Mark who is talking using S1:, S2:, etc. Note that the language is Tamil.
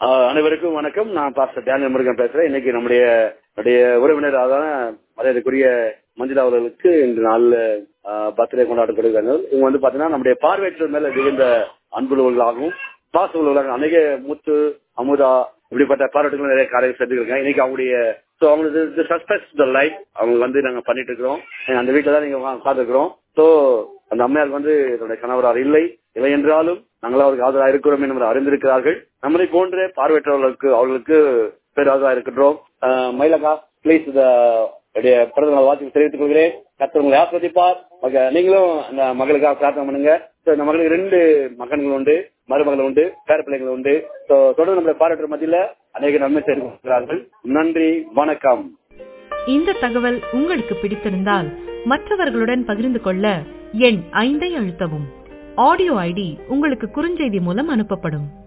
S1: அனைவருக்கும் வணக்கம். நான் பாஸ்டர் டேனியல் முருகன் பேசுறேன். இன்னைக்கு நம்முடைய உறவினரான மரியாதைக்குரிய மஞ்சுளா அவர்களுக்கு இன்று நாள்ல பர்த்டே கொண்டாடப்படுகிறார்கள். இவங்க வந்து பாத்தீங்கன்னா நம்முடைய பார்வையற்றோர் மேல மிகுந்த அன்புள்ளவர்களாகவும் பாச உள்ளவர்களாகவும் அநேக முத்து அமுதா இப்படிப்பட்ட பாராட்டுகள் நிறைய காரியங்கள் செஞ்சுருக்காங்க. இன்னைக்கு அவங்களுக்கு சஸ்பெக்ட் லைஃப் அவங்க வந்து நாங்க பண்ணிட்டு இருக்கிறோம். அந்த வீட்டுல தான் நீங்க உட்கார்ந்துருக்கிறோம். சோ அந்த அம்மையாருக்கு வந்து என்னுடைய கணவரார் இல்லை என்றாலும் நாங்கள் அவருக்கு ஆதரவாக இருக்கிறோம் என்று அறிந்திருக்கிறார்கள். நம்மளை போன்ற பார்வையற்றவர்களுக்கு அவர்களுக்கு பேராதரவாக இருக்கின்றோம். மயிலகா பிளீஸ் பிறந்த நாள் வாழ்த்து தெரிவித்துக் கொள்கிறேன். கர்த்தர் உங்களை ஆஸ்வதிப்பார். நீங்களும் அந்த மகளுக்காக பிரார்த்தனை பண்ணுங்க. இந்த மகளுக்கு 2 மகன்கள் உண்டு, மருமகள் உண்டு, பேர பிள்ளைகள் உண்டு. தொடர்ந்து நம்முடைய பார்வையற்ற மத்தியில அநேக நன்மை செய்து கொண்டிருக்கிறார்கள். நன்றி, வணக்கம்.
S2: இந்த தகவல் உங்களுக்கு பிடித்திருந்தால் மற்றவர்களுடன் பகிர்ந்து கொள்ள எண் 5 அழுத்தவும். ஆடியோ ஐடி உங்களுக்கு குறுஞ்செய்தி மூலம் அனுப்பப்படும்.